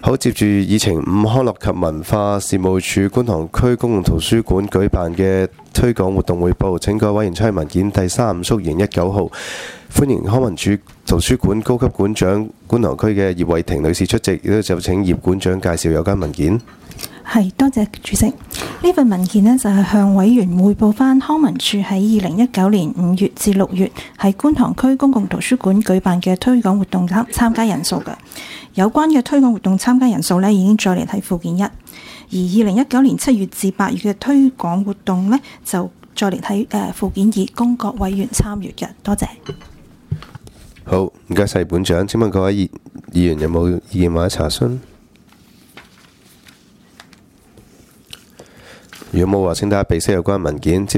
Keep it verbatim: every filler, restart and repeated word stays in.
好，接住議程五，康樂及文化事務署觀塘區公共圖書館舉辦嘅推廣活動匯報，請各位委員參閱文件第三十五縮二零一九號。歡迎康文署圖書館高級館長觀塘區嘅葉慧婷女士出席，亦都就請葉館長介紹有關文件。 係，多謝主席。呢份文件呢，就係向委員匯報翻康文署喺二零一九年五月至六月喺觀塘區公共圖書館舉辦嘅推廣活動參參加人數嘅。有關嘅推廣活動參加人數呢，已經再列喺附件一，而二零一九年七月至八月嘅推廣活動呢，就再列喺誒附件二，供各委員參閱嘅。多謝。 好，唔該晒本長。請問各位議議員有冇意見或者查詢？如果冇話，請大家備悉有關文件。